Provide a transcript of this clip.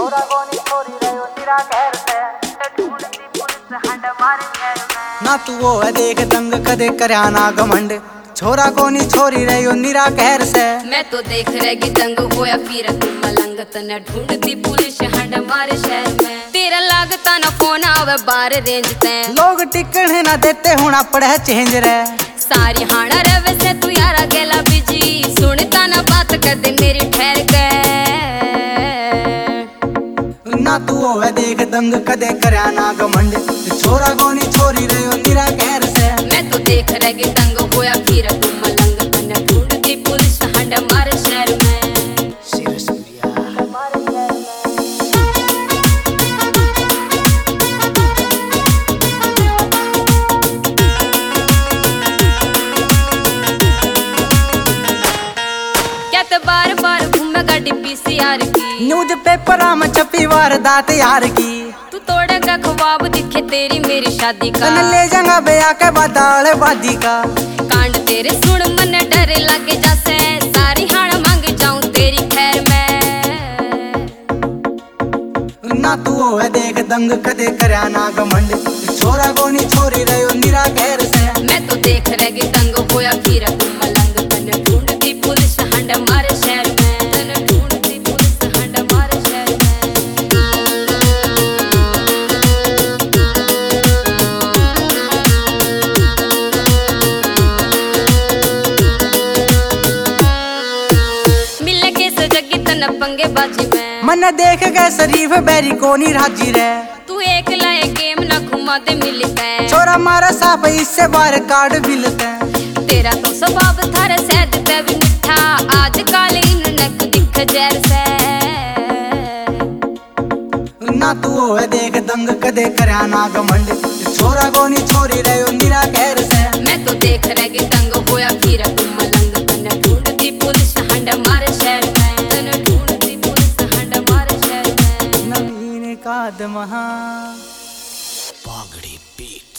छोरा कोनी छोरी रहो निरा कहर से ढूंढती पुलिस हंड मारे शहर में। ना तू वो है देख दंग कदे करया ना घमंड, छोरा कोनी छोरी रहो निरा कहर से। मैं तो देख रहेगी दंग होया फिर तू मलंग तना ढूंढती पुलिस हंड मारे शहर में। तेरा लागता ना फोन आवे बार रेंज ते, लोग टिकने ना देते होना पड़े चेंज रे। सारी हाना रवे से तू यारा गेला बिजी, सुनता ना बात कर दे मेरी ठहर के। ना तू वो है देख दंग कदे करया ना घमंड, छोरा कोनी छोरी रहो निरा कहर से। मैं तो देख रहेगी दंग होया फिर तू मलंग तना ढूंढती पुलिस हंड मारे शहर में। बार बार घूमे गाड़ी पीसीआर की, न्यूज पेपर में छपी वारदात यार की। तू तोड़ेगा ख्वाब दिखे तेरी मेरी शादी का, तन ले जाऊंगा ब्याह के बादाल वादी का। कांड तेरे सुन मन डरे लगे जैसे, सारी हाण मांग जाऊं तेरी खैर में। ना तू वो है देख दंग कदे करया ना घमंड, छोरा कोनी छोरी रहो निरा कहर से। मैं तो देख रहेगी दंग होया फिर तू मलंग तना ढूंढती पुलिस हंड मारे शहर में, तना ढूंढती पुलिस हंड मारे शहर में। मिल के सजगी तना पंगे बाजी में, मन देख के शरीफ बैरी कोनी राजी रे। तू एक लाए गेम ना घुमा दे मिलता है, छोरा मारा साफ इससे बार कार्ड मिलते। तेरा तो स्वभाव थारे सहज ते भी मिठा, आज काल इन नक दिख जैर से। ना तू वो है देख दंग कदे करया ना घमंड, छोरा कोनी छोरी रहो निरा कहर से। मैं तो देख रहेगी दंग होया फिर तू मलंग तना ढूंढती पुलिस हंड मारे शहर में, तना ढूंढती पुलिस हंड मारे शहर में। नवीन कादमहा पागड़ी पीट।